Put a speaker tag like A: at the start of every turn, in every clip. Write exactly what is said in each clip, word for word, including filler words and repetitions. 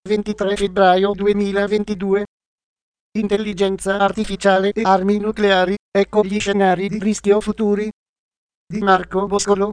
A: ventitré febbraio duemilaventidue. Intelligenza artificiale e armi nucleari, ecco gli scenari di rischio futuri. Di Marco Boscolo.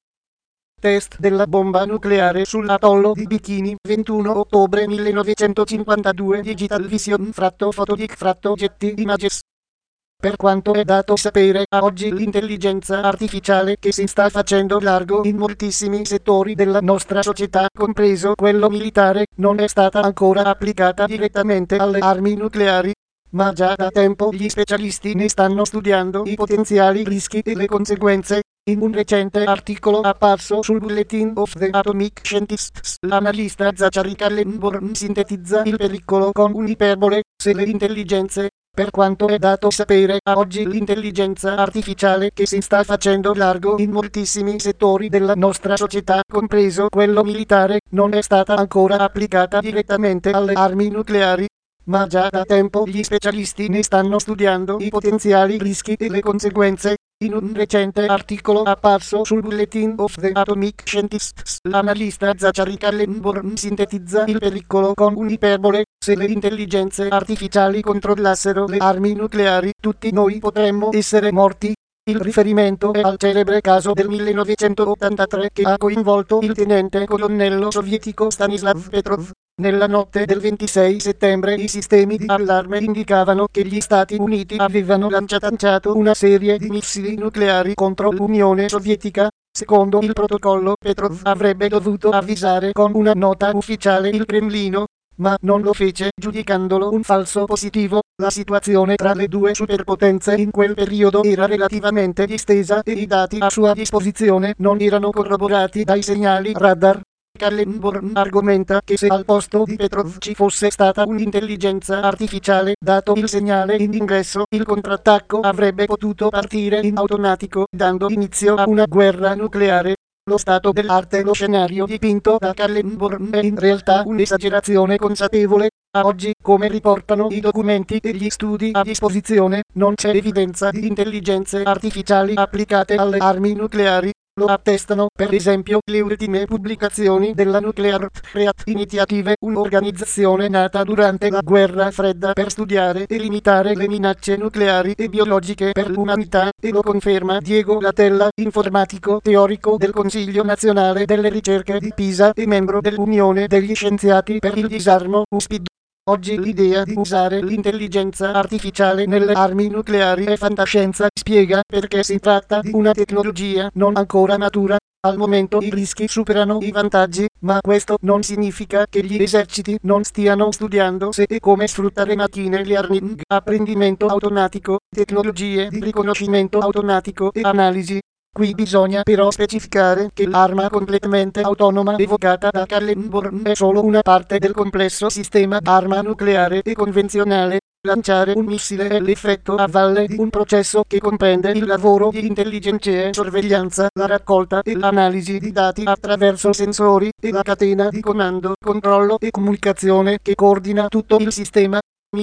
A: Test della bomba nucleare sull'atollo di Bikini, ventuno ottobre millenovecentocinquantadue. Digital Vision fratto Photonic fratto Getty Images. Per quanto è dato sapere a oggi, l'intelligenza artificiale che si sta facendo largo in moltissimi settori della nostra società, compreso quello militare, non è stata ancora applicata direttamente alle armi nucleari, ma già da tempo gli specialisti ne stanno studiando i potenziali rischi e le conseguenze. In un recente articolo apparso sul Bulletin of the Atomic Scientists, l'analista Zachary Kallenborn sintetizza il pericolo con un'iperbole: se le intelligenze, per quanto è dato sapere a oggi, l'intelligenza artificiale che si sta facendo largo in moltissimi settori della nostra società, compreso quello militare, non è stata ancora applicata direttamente alle armi nucleari, ma già da tempo gli specialisti ne stanno studiando i potenziali rischi e le conseguenze. In un recente articolo apparso sul Bulletin of the Atomic Scientists, l'analista Zachary Kallenborn sintetizza il pericolo con un'iperbole: se le intelligenze artificiali controllassero le armi nucleari, tutti noi potremmo essere morti. Il riferimento è al celebre caso del millenovecentottantatré che ha coinvolto il tenente colonnello sovietico Stanislav Petrov. Nella notte del ventisei settembre i sistemi di allarme indicavano che gli Stati Uniti avevano lanciato una serie di missili nucleari contro l'Unione Sovietica. Secondo il protocollo, Petrov avrebbe dovuto avvisare con una nota ufficiale il Cremlino, ma non lo fece, giudicandolo un falso positivo. La situazione tra le due superpotenze in quel periodo era relativamente distesa e i dati a sua disposizione non erano corroborati dai segnali radar. Kallenborn argomenta che se al posto di Petrov ci fosse stata un'intelligenza artificiale, dato il segnale in ingresso, il contrattacco avrebbe potuto partire in automatico, dando inizio a una guerra nucleare. Lo stato dell'arte, lo scenario dipinto da Kallenborn, è in realtà un'esagerazione consapevole. A oggi, come riportano i documenti e gli studi a disposizione, non c'è evidenza di intelligenze artificiali applicate alle armi nucleari. Lo attestano, per esempio, le ultime pubblicazioni della Nuclear Threat Initiative, un'organizzazione nata durante la guerra fredda per studiare e limitare le minacce nucleari e biologiche per l'umanità, e lo conferma Diego Latella, informatico teorico del Consiglio Nazionale delle Ricerche di Pisa e membro dell'Unione degli Scienziati per il Disarmo U S P I D. Oggi l'idea di usare l'intelligenza artificiale nelle armi nucleari è fantascienza, spiega, perché si tratta di una tecnologia non ancora matura. Al momento i rischi superano i vantaggi, ma questo non significa che gli eserciti non stiano studiando se e come sfruttare macchine learning, apprendimento automatico, tecnologie di riconoscimento automatico e analisi. Qui bisogna però specificare che l'arma completamente autonoma evocata da Kallenborn è solo una parte del complesso sistema d'arma nucleare e convenzionale. Lanciare un missile è l'effetto a valle di un processo che comprende il lavoro di intelligenza e sorveglianza, la raccolta e l'analisi di dati attraverso sensori, e la catena di comando, controllo e comunicazione che coordina tutto il sistema.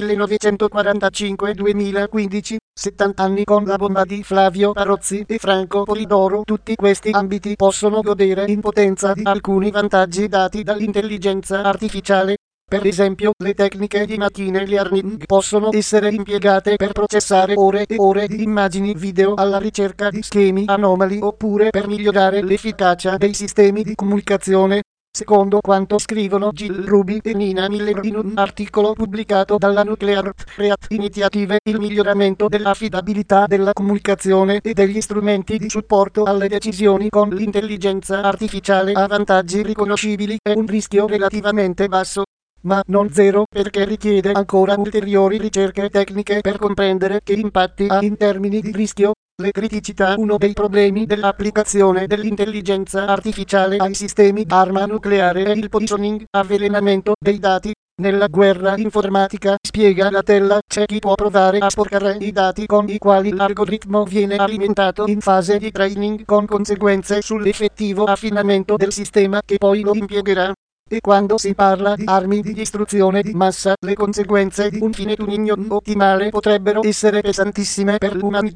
A: millenovecentoquarantacinque duemilaquindici, settanta anni con la bomba di Flavio Parozzi e Franco Polidoro. Tutti questi ambiti possono godere in potenza di alcuni vantaggi dati dall'intelligenza artificiale. Per esempio, le tecniche di machine learning possono essere impiegate per processare ore e ore di immagini video alla ricerca di schemi anomali, oppure per migliorare l'efficacia dei sistemi di comunicazione. Secondo quanto scrivono Jill Ruby e Nina Miller in un articolo pubblicato dalla Nuclear Threat Initiative, il miglioramento dell'affidabilità della comunicazione e degli strumenti di supporto alle decisioni con l'intelligenza artificiale ha vantaggi riconoscibili e un rischio relativamente basso, ma non zero, perché richiede ancora ulteriori ricerche tecniche per comprendere che impatti ha in termini di rischio. Le criticità. Uno dei problemi dell'applicazione dell'intelligenza artificiale ai sistemi d'arma nucleare è il poisoning, avvelenamento dei dati. Nella guerra informatica, spiega Latella, c'è chi può provare a sporcare i dati con i quali l'algoritmo viene alimentato in fase di training, con conseguenze sull'effettivo affinamento del sistema che poi lo impiegherà. E quando si parla di armi di distruzione di massa, le conseguenze di un fine tuning non ottimale potrebbero essere pesantissime per l'umanità.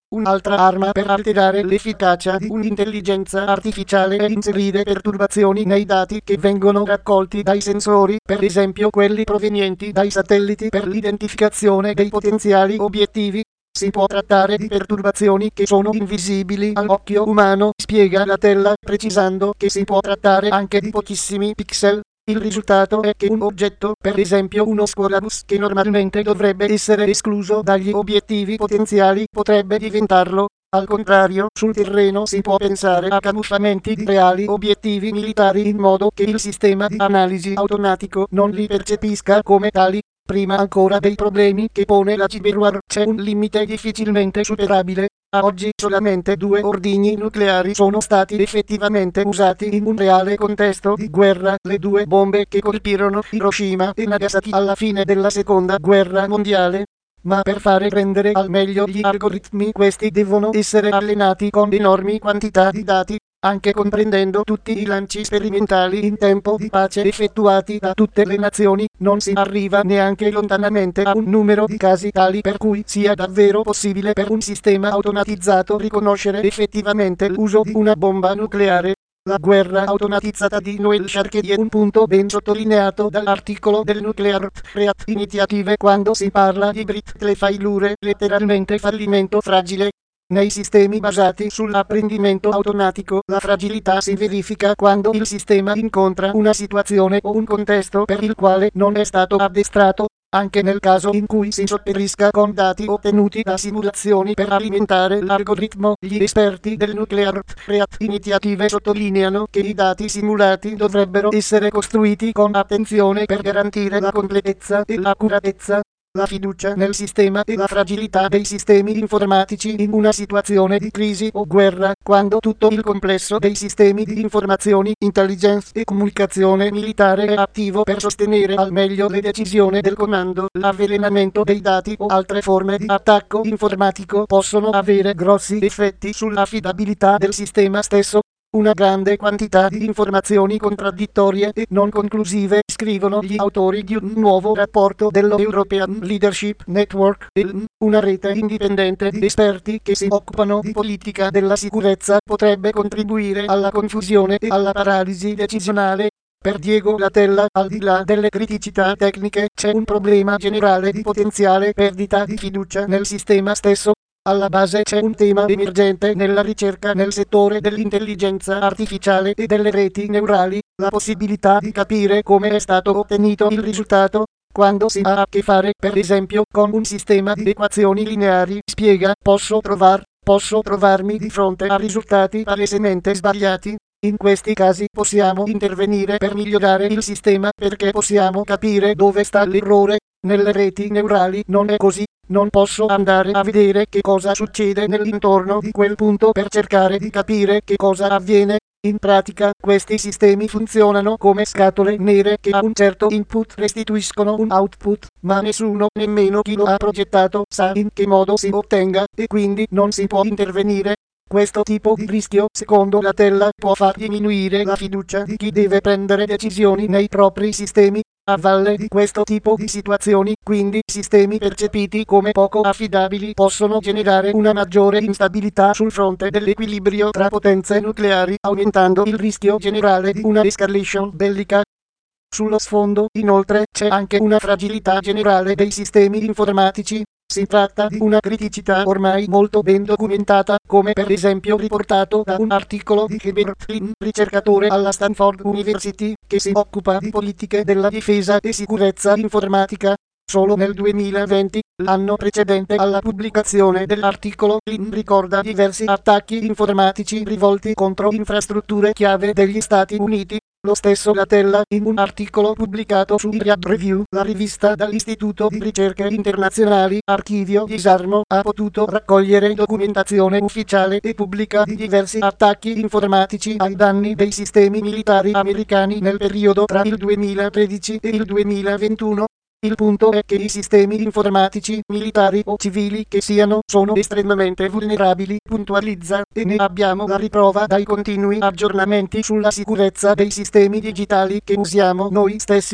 A: Un'altra arma per alterare l'efficacia di un'intelligenza artificiale è inserire perturbazioni nei dati che vengono raccolti dai sensori, per esempio quelli provenienti dai satelliti per l'identificazione dei potenziali obiettivi. Si può trattare di perturbazioni che sono invisibili all'occhio umano, spiega Latella, precisando che si può trattare anche di pochissimi pixel. Il risultato è che un oggetto, per esempio uno scuolabus che normalmente dovrebbe essere escluso dagli obiettivi potenziali, potrebbe diventarlo. Al contrario, sul terreno si può pensare a camuffamenti di reali obiettivi militari in modo che il sistema di analisi automatico non li percepisca come tali. Prima ancora dei problemi che pone la cyberwar, c'è un limite difficilmente superabile. A oggi solamente due ordigni nucleari sono stati effettivamente usati in un reale contesto di guerra, le due bombe che colpirono Hiroshima e Nagasaki alla fine della seconda guerra mondiale. Ma per fare rendere al meglio gli algoritmi, questi devono essere allenati con enormi quantità di dati, anche comprendendo tutti i lanci sperimentali in tempo di pace effettuati da tutte le nazioni. Non si arriva neanche lontanamente a un numero di casi tali per cui sia davvero possibile per un sistema automatizzato riconoscere effettivamente l'uso di una bomba nucleare. La guerra automatizzata di Noel Sharkey è un punto ben sottolineato dall'articolo del Nuclear Threat Initiative quando si parla di brittle failure, letteralmente fallimento fragile. Nei sistemi basati sull'apprendimento automatico, la fragilità si verifica quando il sistema incontra una situazione o un contesto per il quale non è stato addestrato. Anche nel caso in cui si sopperisca con dati ottenuti da simulazioni per alimentare l'algoritmo, gli esperti del Nuclear Threat Initiative sottolineano che i dati simulati dovrebbero essere costruiti con attenzione per garantire la completezza e l'accuratezza. La fiducia nel sistema e la fragilità dei sistemi informatici in una situazione di crisi o guerra, quando tutto il complesso dei sistemi di informazioni, intelligence e comunicazione militare è attivo per sostenere al meglio le decisioni del comando. L'avvelenamento dei dati o altre forme di attacco informatico possono avere grossi effetti sull'affidabilità del sistema stesso. Una grande quantità di informazioni contraddittorie e non conclusive, scrivono gli autori di un nuovo rapporto dello European Leadership Network, una rete indipendente di esperti che si occupano di politica della sicurezza, potrebbe contribuire alla confusione e alla paralisi decisionale. Per Diego Latella, al di là delle criticità tecniche, c'è un problema generale di potenziale perdita di fiducia nel sistema stesso. Alla base c'è un tema emergente nella ricerca nel settore dell'intelligenza artificiale e delle reti neurali, la possibilità di capire come è stato ottenuto il risultato. Quando si ha a che fare, per esempio, con un sistema di equazioni lineari, spiega, posso trovar, posso trovarmi di fronte a risultati palesemente sbagliati. In questi casi possiamo intervenire per migliorare il sistema perché possiamo capire dove sta l'errore. Nelle reti neurali non è così. Non posso andare a vedere che cosa succede nell'intorno di quel punto per cercare di capire che cosa avviene. In pratica, questi sistemi funzionano come scatole nere che a un certo input restituiscono un output, ma nessuno, nemmeno chi lo ha progettato, sa in che modo si ottenga, e quindi non si può intervenire. Questo tipo di rischio, secondo Latella, può far diminuire la fiducia di chi deve prendere decisioni nei propri sistemi. A valle di questo tipo di situazioni, quindi, sistemi percepiti come poco affidabili possono generare una maggiore instabilità sul fronte dell'equilibrio tra potenze nucleari, aumentando il rischio generale di una escalation bellica. Sullo sfondo, inoltre, c'è anche una fragilità generale dei sistemi informatici. Si tratta di una criticità ormai molto ben documentata, come per esempio riportato da un articolo di Herbert Flynn, ricercatore alla Stanford University, che si occupa di politiche della difesa e sicurezza informatica. Solo nel duemilaventi, l'anno precedente alla pubblicazione dell'articolo, Flynn ricorda diversi attacchi informatici rivolti contro infrastrutture chiave degli Stati Uniti. Lo stesso Latella, in un articolo pubblicato su Iriad Review, la rivista dall'Istituto di Ricerche Internazionali Archivio Disarmo, ha potuto raccogliere documentazione ufficiale e pubblica di diversi attacchi informatici ai danni dei sistemi militari americani nel periodo tra il duemilatredici e il duemilaventuno. Il punto è che i sistemi informatici, militari o civili che siano, sono estremamente vulnerabili, puntualizza, e ne abbiamo la riprova dai continui aggiornamenti sulla sicurezza dei sistemi digitali che usiamo noi stessi.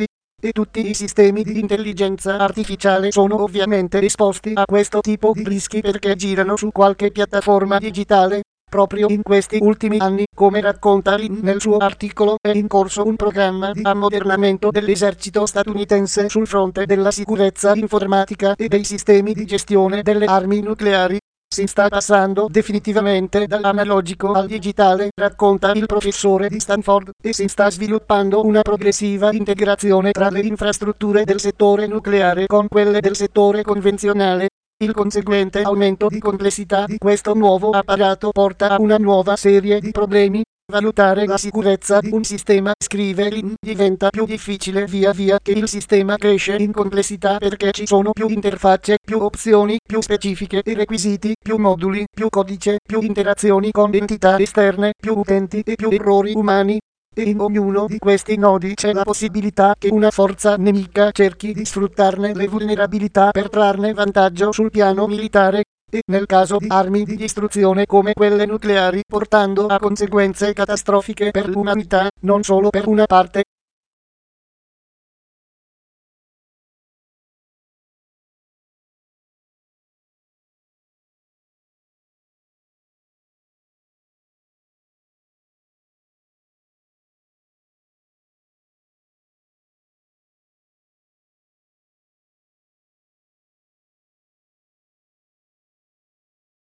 A: e tutti i sistemi di intelligenza artificiale sono ovviamente esposti a questo tipo di rischi perché girano su qualche piattaforma digitale. Proprio in questi ultimi anni, come racconta Lin nel suo articolo, è in corso un programma di ammodernamento dell'esercito statunitense sul fronte della sicurezza informatica e dei sistemi di gestione delle armi nucleari. Si sta passando definitivamente dall'analogico al digitale, racconta il professore di Stanford, e si sta sviluppando una progressiva integrazione tra le infrastrutture del settore nucleare con quelle del settore convenzionale. Il conseguente aumento di complessità di questo nuovo apparato porta a una nuova serie di problemi. Valutare la sicurezza di un sistema, scrive Lin, diventa più difficile via via che il sistema cresce in complessità perché ci sono più interfacce, più opzioni, più specifiche e requisiti, più moduli, più codice, più interazioni con entità esterne, più utenti e più errori umani. E in ognuno di questi nodi c'è la possibilità che una forza nemica cerchi di sfruttarne le vulnerabilità per trarne vantaggio sul piano militare, e nel caso di armi di distruzione come quelle nucleari, portando a conseguenze catastrofiche per l'umanità, non solo per una parte.